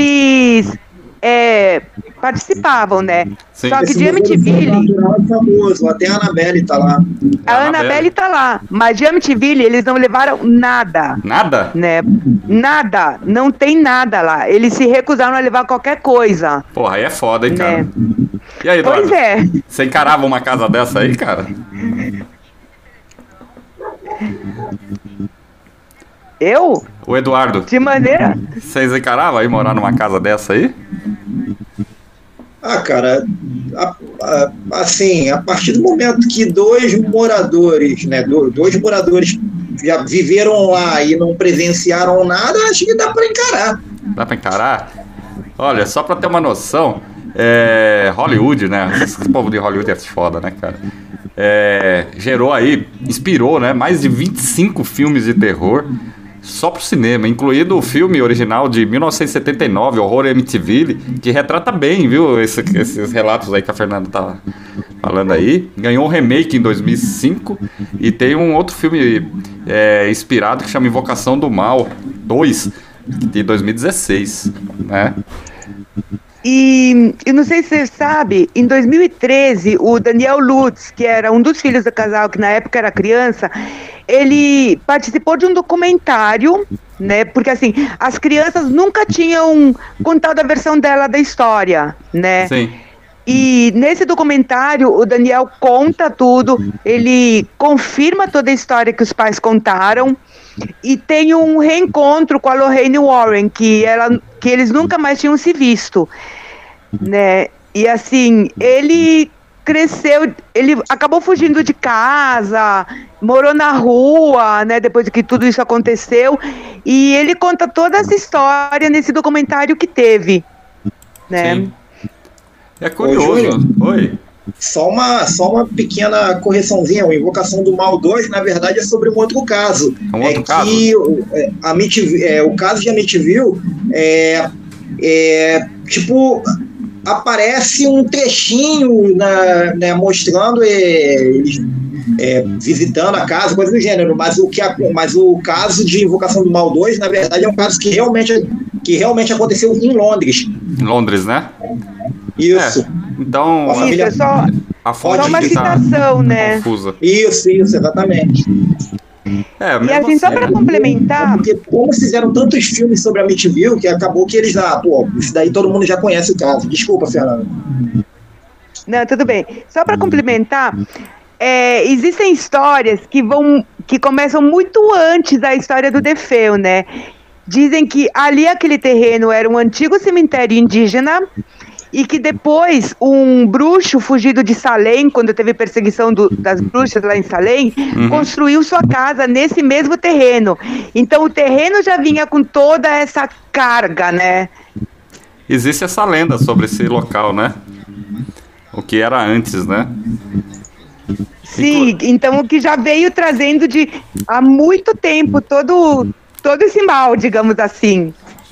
participavam, né? Sim. Só que de Amityville... É famoso, até a Annabelle tá lá. A Annabelle tá lá, mas de Amityville eles não levaram nada. Nada? Né? Nada, não tem nada lá. Eles se recusaram a levar qualquer coisa. Porra, aí é foda, hein, cara? Né? E aí, Eduardo? Pois é. Você encarava uma casa dessa aí, cara? Eu? O Eduardo. De maneira... Vocês encaravam aí morar numa casa dessa aí? Ah, cara, assim, a partir do momento que dois moradores já viveram lá e não presenciaram nada, acho que dá pra encarar. Dá pra encarar? Olha, só pra ter uma noção, Hollywood, né? Esse povo de Hollywood é foda, né, cara? Gerou aí, inspirou, né? Mais de 25 filmes de terror só pro cinema, incluído o filme original de 1979, Horror em Amityville, que retrata bem, viu, esses relatos aí que a Fernanda tá falando aí. Ganhou um remake em 2005 e tem um outro filme inspirado que chama Invocação do Mal 2, de 2016, né? E eu não sei se você sabe, em 2013, o Daniel Lutz, que era um dos filhos do casal, que na época era criança, ele participou de um documentário, né? Porque assim, as crianças nunca tinham contado a versão dela da história, né? Sim. E nesse documentário, o Daniel conta tudo, ele confirma toda a história que os pais contaram, e tem um reencontro com a Lorraine Warren, que eles nunca mais tinham se visto, né? E assim, ele cresceu, ele acabou fugindo de casa, morou na rua, né? Depois que tudo isso aconteceu, e ele conta toda essa história nesse documentário que teve, né? Sim. É curioso. Oi. Só uma pequena correçãozinha, a Invocação do Mal 2, na verdade, é sobre um outro caso. Um outro caso? Que o caso de Amityville tipo, aparece um trechinho mostrando eles visitando a casa, coisa do gênero, mas o caso de Invocação do Mal 2, na verdade, é um caso que realmente aconteceu em Londres. Londres, né? Isso. Então, a fonte só uma citação, né? Confusa. Isso, exatamente. E assim, só para complementar... Porque como fizeram tantos filmes sobre a Amityville, que acabou que eles isso daí todo mundo já conhece o caso. Desculpa, Fernanda. Não, tudo bem. Só para complementar, existem histórias que começam muito antes da história do DeFeo, né? Dizem que ali aquele terreno era um antigo cemitério indígena, e que depois um bruxo fugido de Salem, quando teve perseguição das bruxas lá em Salem, construiu sua casa nesse mesmo terreno. Então o terreno já vinha com toda essa carga, né? Existe essa lenda sobre esse local, né? O que era antes, né? Sim, então o que já veio trazendo há muito tempo todo esse mal, digamos assim.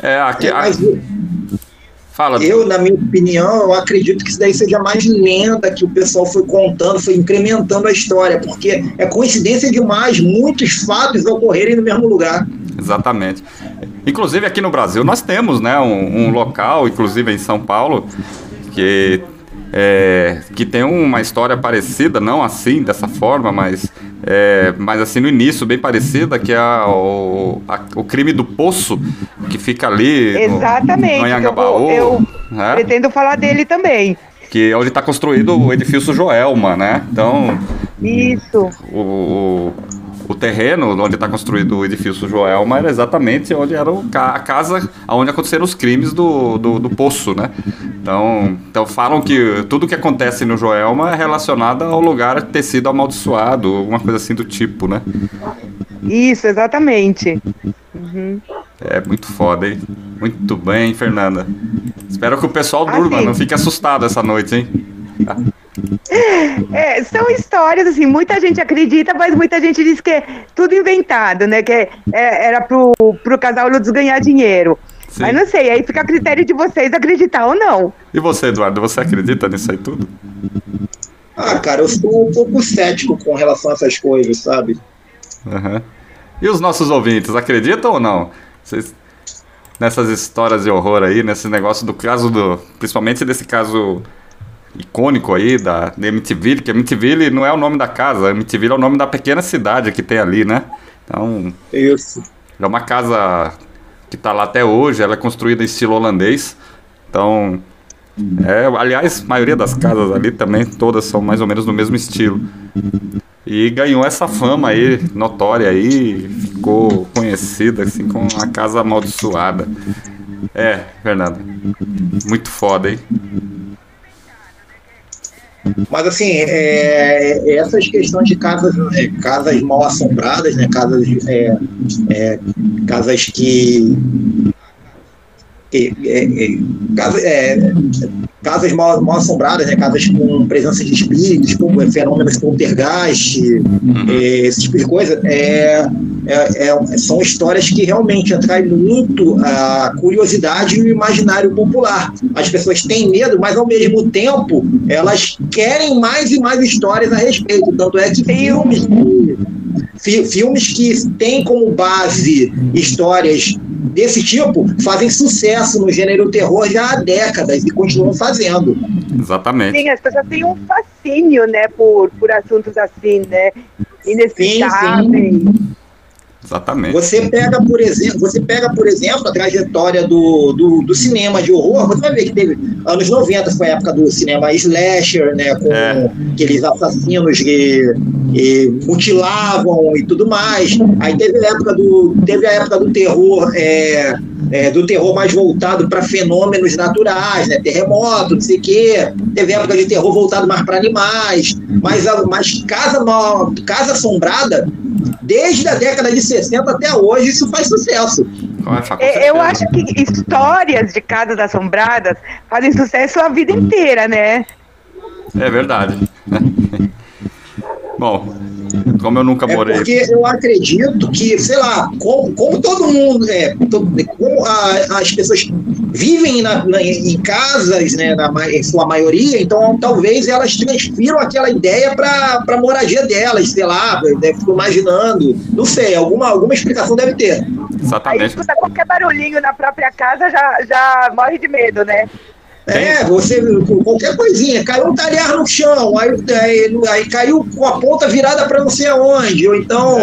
Fala. Na minha opinião, eu acredito que isso daí seja mais lenda que o pessoal foi contando, foi incrementando a história, porque é coincidência demais muitos fatos ocorrerem no mesmo lugar. Exatamente. Inclusive aqui no Brasil nós temos, né, um local, inclusive em São Paulo, que tem uma história parecida, não assim, dessa forma, mas assim no início, bem parecida, que é o crime do poço, que fica ali exatamente, no Anhangabaú. Eu pretendo falar dele também. Que é onde está construído o edifício Joelma, né? Então, isso. O terreno onde está construído o edifício Joelma era exatamente onde era a casa onde aconteceram os crimes do poço, né? Então falam que tudo que acontece no Joelma é relacionado ao lugar ter sido amaldiçoado, alguma coisa assim do tipo, né? Isso, exatamente. Uhum. É muito foda, hein? Muito bem, Fernanda. Espero que o pessoal durma, não fique assustado essa noite, hein? São histórias, assim, muita gente acredita, mas muita gente diz que é tudo inventado, né? Que era pro casal Lutz ganhar dinheiro. Sim. Mas não sei, aí fica a critério de vocês acreditar ou não. E você, Eduardo, você acredita nisso aí tudo? Cara, eu sou um pouco cético com relação a essas coisas, sabe? Uhum. E os nossos ouvintes, acreditam ou não? Vocês, nessas histórias de horror aí, nesse negócio do caso principalmente desse caso icônico aí da Amityville, que Amityville não é o nome da casa, Amityville é o nome da pequena cidade que tem ali, né? Então, isso. É uma casa que está lá até hoje, ela é construída em estilo holandês. Então, aliás, a maioria das casas ali também, todas são mais ou menos do mesmo estilo. E ganhou essa fama aí, notória aí, ficou conhecida assim como a casa amaldiçoada. Fernanda, muito foda, hein? Mas assim, essas questões de casas mal assombradas, né? Casas que casas mal assombradas, né? Casas com presença de espíritos, com fenômenos poltergeist, esse tipo de coisa, são histórias que realmente atraem muito a curiosidade e o imaginário popular. As pessoas têm medo, mas ao mesmo tempo elas querem mais e mais histórias a respeito. Tanto é que filmes que têm como base histórias desse tipo fazem sucesso no gênero terror já há décadas e continuam fazendo. Exatamente. Sim, as pessoas têm um fascínio, né, por assuntos assim, né, inexplicáveis. Sim. Exatamente. Você pega, por exemplo, a trajetória do cinema de horror. Você vai ver que teve anos 90, foi a época do cinema slasher, né, com aqueles assassinos que mutilavam e tudo mais. Aí teve a época do terror, do terror mais voltado para fenômenos naturais, né, terremoto, não sei o quê. Teve a época de terror voltado mais para animais. Mas Casa Assombrada, desde a década de 60 até hoje, isso faz sucesso. Eu acho que histórias de casas assombradas fazem sucesso a vida inteira, né? É verdade. Bom, como eu nunca morei... Porque eu acredito que, sei lá, como todo mundo, como as pessoas vivem em casas, né, em sua maioria, então talvez elas transfiram aquela ideia para a moradia delas, sei lá, fico imaginando, não sei, alguma explicação deve ter. Exatamente. Aí escuta qualquer barulhinho na própria casa, já morre de medo, né? Qualquer coisinha, caiu um talher no chão, aí caiu com a ponta virada para não sei aonde, ou então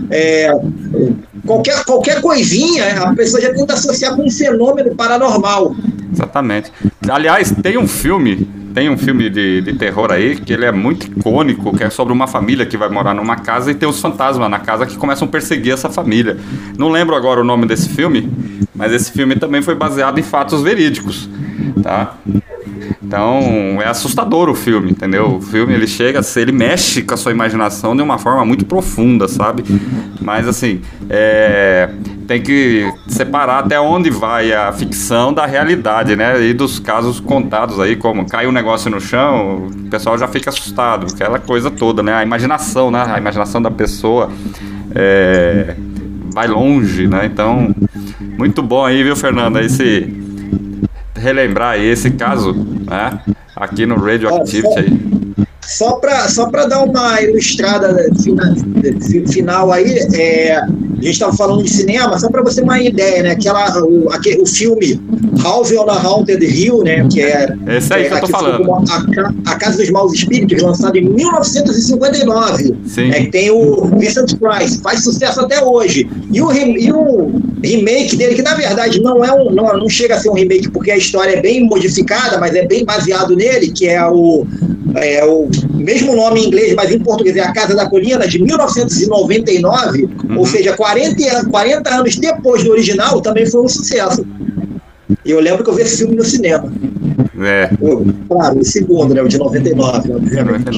qualquer coisinha, a pessoa já tenta associar com um fenômeno paranormal. Exatamente. Aliás, tem um filme de terror aí, que ele é muito icônico, que é sobre uma família que vai morar numa casa e tem os fantasmas na casa que começam a perseguir essa família. Não lembro agora o nome desse filme, mas esse filme também foi baseado em fatos verídicos, tá? Então, é assustador o filme, entendeu? O filme, ele mexe com a sua imaginação de uma forma muito profunda, sabe? Mas, assim, tem que separar até onde vai a ficção da realidade, né? E dos casos contados aí, como cai um negócio no chão, o pessoal já fica assustado, aquela coisa toda, né? A imaginação, né? A imaginação da pessoa vai longe, né? Então, muito bom aí, viu, Fernanda? Relembrar aí esse caso, né? Aqui no Radioactivity aí. Só para dar uma ilustrada final aí, a gente estava falando de cinema, só para você ter uma ideia, né? O filme House on a Haunted Hill, né? Que é esse aí que eu tô falando. A Casa dos Maus Espíritos, lançado em 1959. Sim. Que tem o Vincent Price, faz sucesso até hoje. E o remake dele, que na verdade não chega a ser um remake, porque a história é bem modificada, mas é bem baseado nele, que é o mesmo nome em inglês, mas em português é A Casa da Colina, de 1999, ou seja, 40 anos depois do original, também foi um sucesso. E eu lembro que eu vi esse filme no cinema. Claro, o segundo, né? O de 99, obviamente.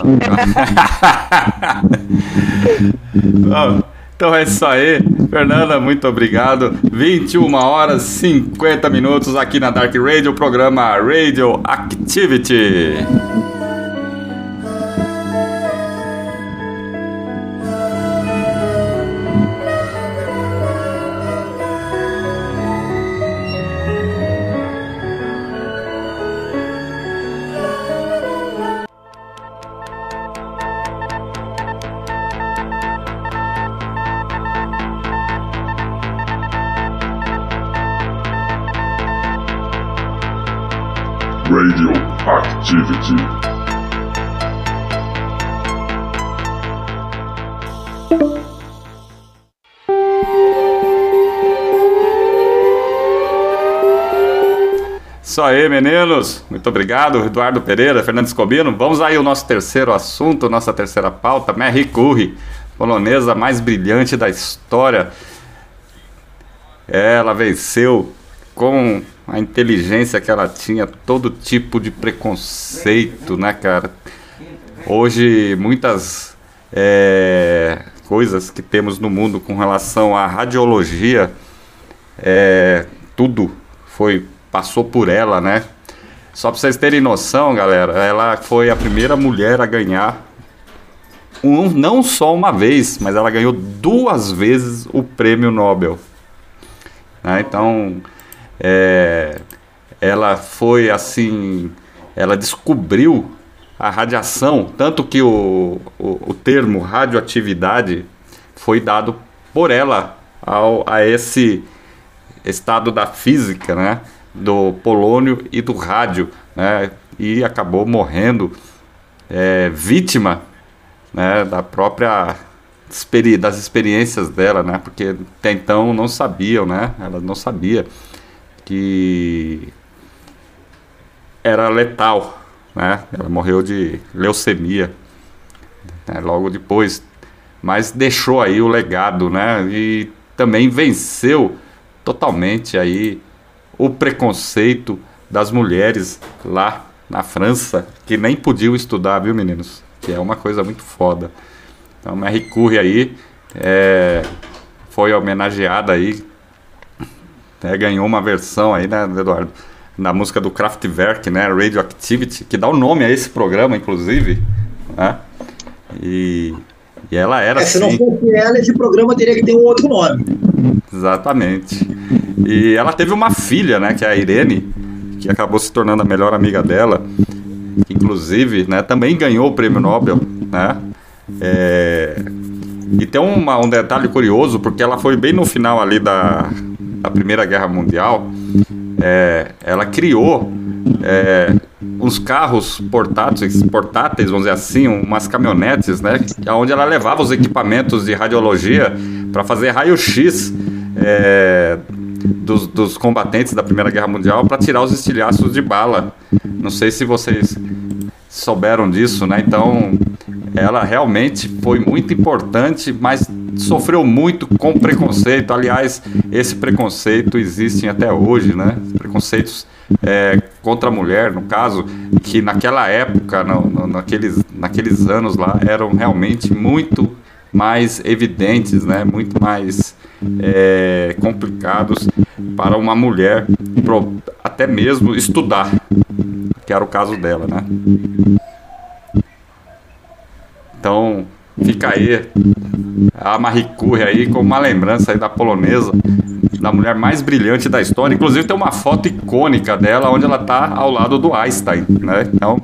Então é isso aí, Fernanda, muito obrigado. 21 horas 50 minutos aqui na Dark Radio, o programa Radio Activity. Radio Activity. Isso aí, meninos. Muito obrigado, Eduardo Pereira, Fernando Scobino. Vamos aí ao nosso terceiro assunto, nossa terceira pauta. Marie Curie, polonesa mais brilhante da história. Ela venceu com a inteligência que ela tinha, todo tipo de preconceito, né, cara? Hoje, muitas coisas que temos no mundo com relação à radiologia, tudo passou por ela, né? Só para vocês terem noção, galera, ela foi a primeira mulher a ganhar, não só uma vez, mas ela ganhou 2 vezes o prêmio Nobel. Né? Então, ela foi assim, ela descobriu a radiação, tanto que o termo radioatividade foi dado por ela a esse estado da física, né, do polônio e do rádio, né, e acabou morrendo vítima, né, da própria das experiências dela, né, porque até então não sabiam, né, ela não sabia que era letal, né? Ela morreu de leucemia, né, logo depois, mas deixou aí o legado, né? E também venceu totalmente aí o preconceito das mulheres lá na França, que nem podiam estudar, viu, meninos? Que é uma coisa muito foda. Então, Marie Curie aí foi homenageada aí, ganhou uma versão aí, né, Eduardo, na música do Kraftwerk, né, Radioactivity, que dá o nome a esse programa, inclusive, né? E ela era se assim. Se não fosse ela, esse programa teria que ter um outro nome. Exatamente. E ela teve uma filha, né, que é a Irene, que acabou se tornando a melhor amiga dela, que inclusive, né, também ganhou o prêmio Nobel, né? E tem um detalhe curioso, porque ela foi bem no final ali da Primeira Guerra Mundial. Ela criou uns carros portáteis, vamos dizer assim, umas caminhonetes, né, onde ela levava os equipamentos de radiologia para fazer raio-x dos combatentes da Primeira Guerra Mundial, para tirar os estilhaços de bala. Não sei se vocês souberam disso, né? Então, ela realmente foi muito importante, mas sofreu muito com preconceito. Aliás, esse preconceito existe até hoje, né? Preconceitos contra a mulher, no caso, que naquela época, naqueles anos lá, eram realmente muito mais evidentes, né? Muito mais complicados para uma mulher até mesmo estudar, que era o caso dela, né? Então, fica aí a Marie Curie aí como uma lembrança aí da polonesa, da mulher mais brilhante da história. Inclusive tem uma foto icônica dela onde ela está ao lado do Einstein, né? Então,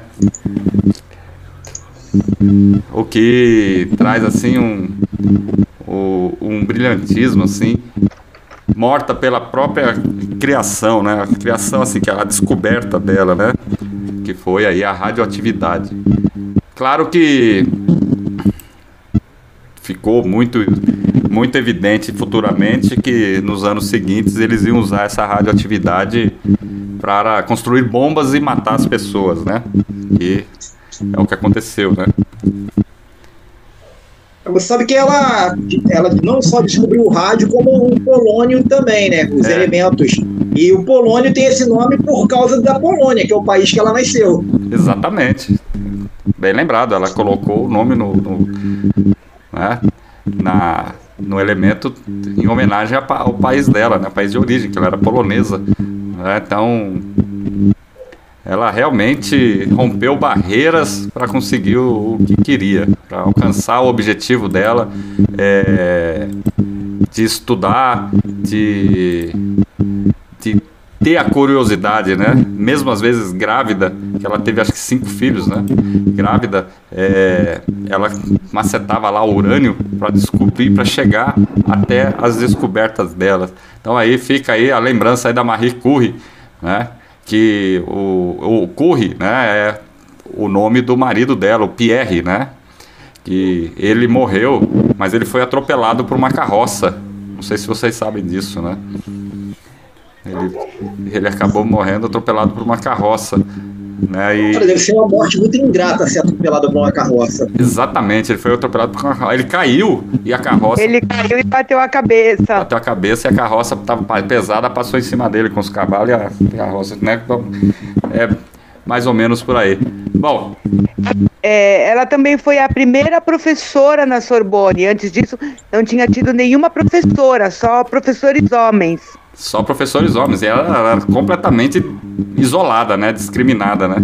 o que traz assim um brilhantismo, assim, morta pela própria criação, né? A criação, assim, que é a descoberta dela, né? Que foi aí a radioatividade. Claro que ficou muito evidente futuramente que nos anos seguintes eles iam usar essa radioatividade para construir bombas e matar as pessoas, né? E é o que aconteceu, né? Você sabe que ela não só descobriu o rádio, como o polônio também, né? Os elementos. E o polônio tem esse nome por causa da Polônia, que é o país que ela nasceu. Exatamente. Bem lembrado, ela colocou o nome no elemento em homenagem ao país dela, né? O país de origem, que ela era polonesa. Né? Então, ela realmente rompeu barreiras para conseguir o que queria, para alcançar o objetivo dela, de estudar, de ter a curiosidade, né? Mesmo às vezes grávida, que ela teve acho que 5 filhos, né? Grávida, ela macetava lá o urânio para descobrir, para chegar até as descobertas dela. Então aí fica aí a lembrança aí da Marie Curie, né? Que o Curie, né, é o nome do marido dela, o Pierre, né? Que ele morreu, mas ele foi atropelado por uma carroça. Não sei se vocês sabem disso, né? Ele acabou morrendo atropelado por uma carroça, né? E... Deve ser uma morte muito ingrata ser atropelado por uma carroça. Exatamente, ele foi atropelado por uma carroça. Ele caiu e a carroça... Ele caiu e bateu a cabeça. Bateu a cabeça e a carroça estava pesada, passou em cima dele com os cavalos e a carroça, né? É mais ou menos por aí. Bom... ela também foi a primeira professora na Sorbonne. Antes disso, não tinha tido nenhuma professora, só professores homens. Só professores homens. E ela era completamente isolada, né? Discriminada, né?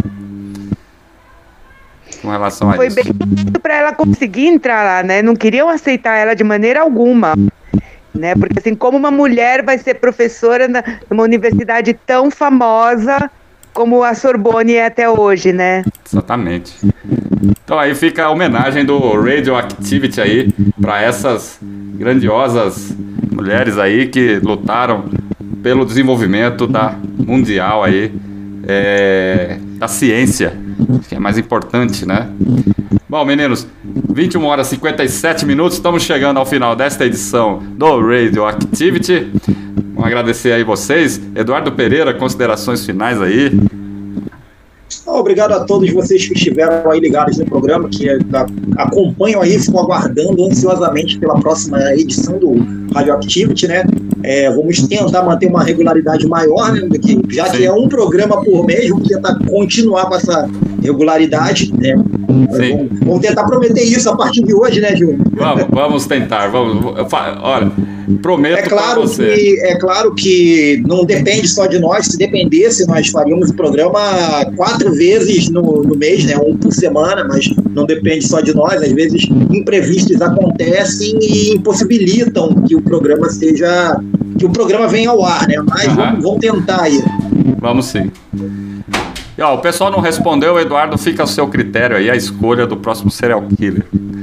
Com relação a foi isso. Foi bem para ela conseguir entrar lá, né? Não queriam aceitar ela de maneira alguma, né? Porque assim, como uma mulher vai ser professora numa universidade tão famosa como a Sorbonne é até hoje, né? Exatamente. Então aí fica a homenagem do Radioactivity aí para essas grandiosas mulheres aí que lutaram pelo desenvolvimento mundial aí, da ciência, que é mais importante, né? Bom, meninos, 21 horas e 57 minutos, estamos chegando ao final desta edição do Radioactivity. Vamos agradecer aí vocês. Eduardo Pereira, considerações finais aí. Obrigado a todos vocês que estiveram aí ligados no programa, que acompanham aí, ficam aguardando ansiosamente pela próxima edição do Radioactivity, né? Vamos tentar manter uma regularidade maior, né? Já que é um programa por mês, vamos tentar continuar com essa regularidade, né? Vamos tentar prometer isso a partir de hoje, né, Gil? Vamos tentar. Olha, prometo É claro que não depende só de nós. Se dependesse, nós faríamos o programa 4 vezes no mês, né? 1 por semana, mas não depende só de nós. Às vezes imprevistos acontecem e impossibilitam que o programa venha ao ar, né? Mas vamos tentar aí. Vamos sim. E, o pessoal não respondeu, Eduardo, fica ao seu critério aí a escolha do próximo serial killer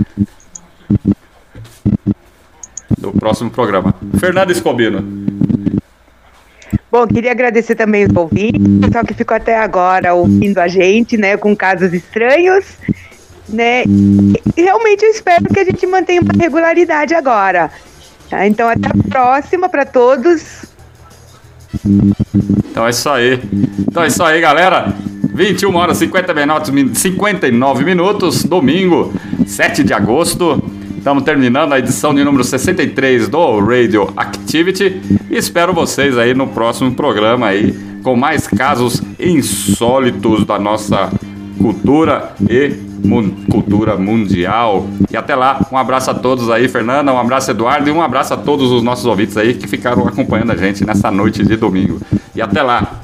do próximo programa. Fernando Escobino. Bom, queria agradecer também os ouvintes, o pessoal que ficou até agora ouvindo a gente, né, com casos estranhos, né, e realmente eu espero que a gente mantenha uma regularidade agora. Tá? Então, até a próxima para todos. Então é isso aí, galera. 21 horas e 59 minutos, domingo, 7 de agosto. Estamos terminando a edição de número 63 do Radioactivity. E espero vocês aí no próximo programa aí, com mais casos insólitos da nossa cultura e cultura mundial. E até lá, um abraço a todos aí, Fernanda, um abraço, Eduardo, e um abraço a todos os nossos ouvintes aí que ficaram acompanhando a gente nessa noite de domingo. E até lá!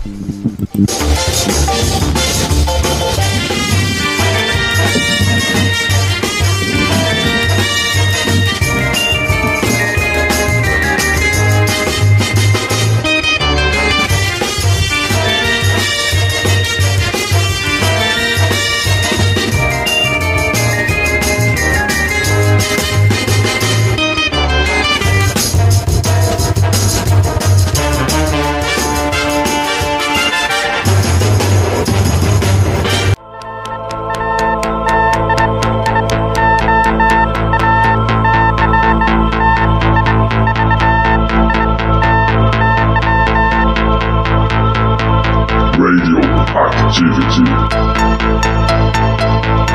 Activity.